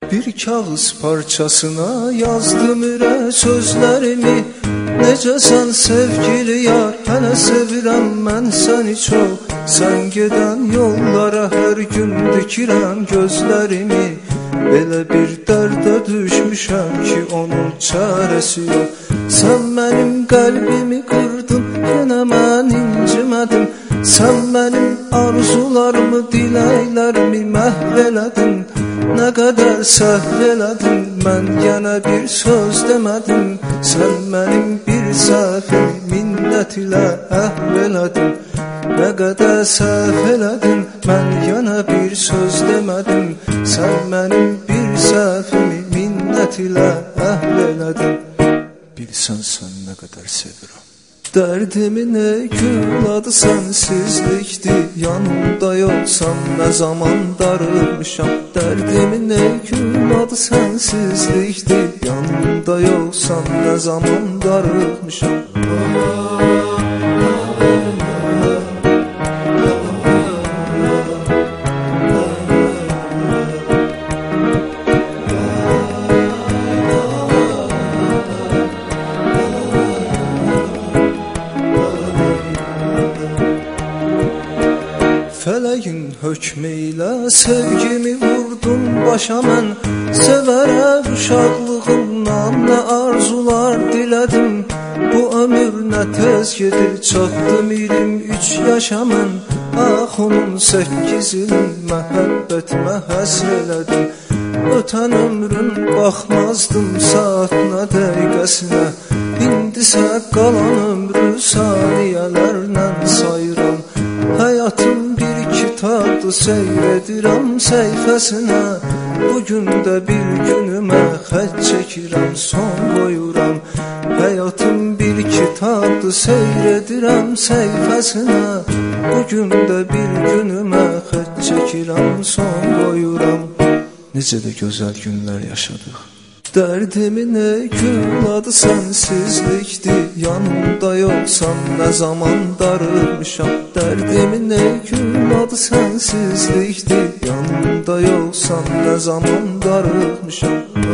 Bir kağız parçasına yazdım ürə sözlərimi. Necəsən sevgili yar, hələ sevirəm mən səni çox. Sən gedən yollara hər gün dikirəm gözlərimi. Belə bir dərdə düşmüşəm ki, onun çarəsi yox. Sən mənim qəlbimi qırdın, yenə mən incimədim. Sən mənim arzularımı, diləklərimi məhv elədin. Nə qədər səhv elədin, mən yenə bir söz demədim. Sən mənim bir səhvimi minnət ilə əhv elədin. Nə qədər səhv elədin, mən yenə bir söz demədim. Sən mənim bir səhvimi minnət ilə əhv elədin. Bilsən sən nə qədər sevirəm. Dərdimin ey gül adı sənsizlikdir. Yanımda yoxsan nə zaman darılmışam. Dərdimin ey gül adı sənsizlikdir. Yanımda yoxsan nə zaman darılmışam. Fələyin hökmü ilə sevgimi vurdum başa mən. Sevərək uşaqlığımdan nə arzular dilədim. Bu ömür nə tez gedir, çatdım 23 yaşa mən. Ax onun 8 ilin məhəbbətimə həsr elədim. Ötən ömrün baxmazdım saatına, dəqiqəsinə. İndisə qalan ömrü saniyələrlə sayıram. Həyatım bir kitabdır, seyr edirəm səhifəsinə. Bugün də bir günümə xətt çəkirəm, son qoyuram. Həyatım bir kitabdır, seyr edirəm səhifəsinə. Bugün də bir günümə xətt çəkirəm, son qoyuram. Necə də gözəl günlər yaşadıq. Dərdimin ey gül adı sənsizlikdir. Yanımda yoxsan nə zaman darılmışam. Dərdimin ey gül adı sənsizlikdir. Yanımda yoxsan nə zaman darılmışam.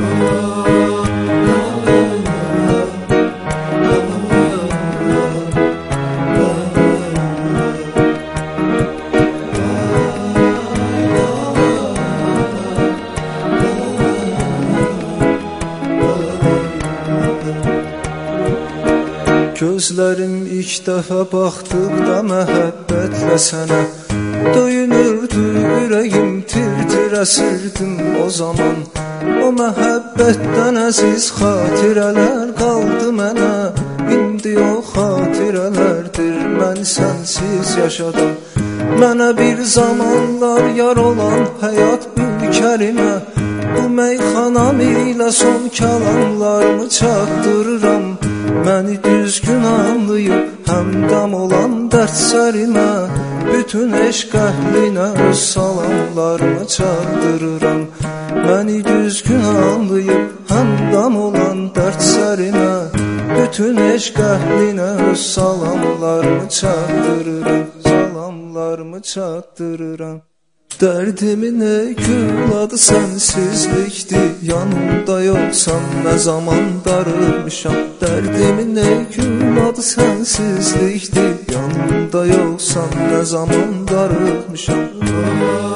Gözlərim ilk dəfə baxdıqda məhəbbətlə sənə döyünürdü ürəyim, tir-tir əsirdim o zaman. O məhəbbətdən əziz xatirələr qaldı mənə. İndi o xatirələrdir mən sənsiz yaşadım. Mənə bir zamanlar yar olan həyat ülkərimə. Bu meyxanam ilə son kalanlarımı çatdırıram. Məni düzgün anlayıb həmdəm olan dərslərimə. Bütün eşq əhlinə öz salamlarımı çatdırıram. Məni düzgün anlayıb həmdəm olan dərslərimə. Bütün eşq əhlinə öz salamlarımı çatdırıram. Salamlarımı çatdırıram. Dərdimin ey gül adı sənsizlikdir. Yanımda yoxsan nə zaman darılmışam. Dərdimin ey gül adı sənsizlikdir. Yanımda yoxsan nə zaman darılmışam.